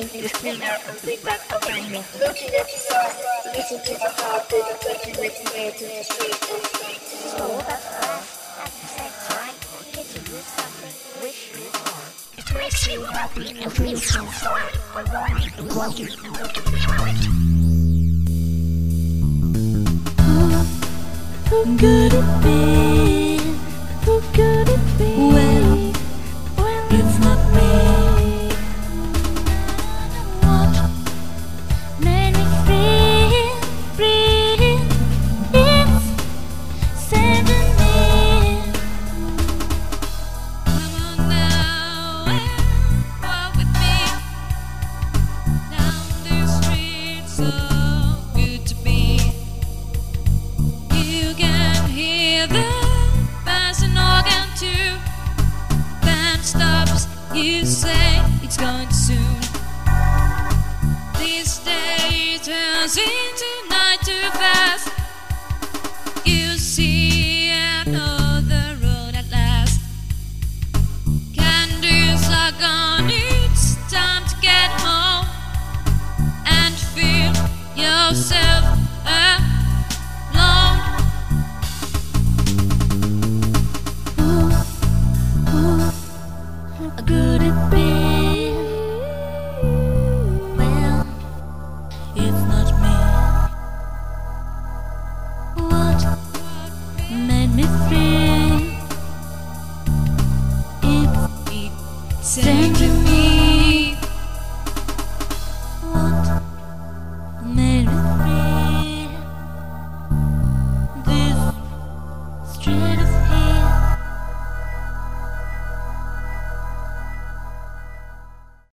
is thinner and feedback of anger. Looking at the sun, listen to my heartbeat and touching with me to the street. Slow but fast at the same time. Get to do something which is hard. It makes you happy and feels so fine. Alive and walking and looking behind. Who could it be? Who could it be? Well, it's not me. What made me feel free? It's sending me. Come on now and walk with me down the street, so good to be. You can hear the passing organ too. Band stops, you say it's going soon. This day turns into night too fast. You see another road at last. Candles are gone, it's time to get home and feel yourself alone. How could it be? Well, it's not me. What made me feel? It's sent to me. What made me feel? This straight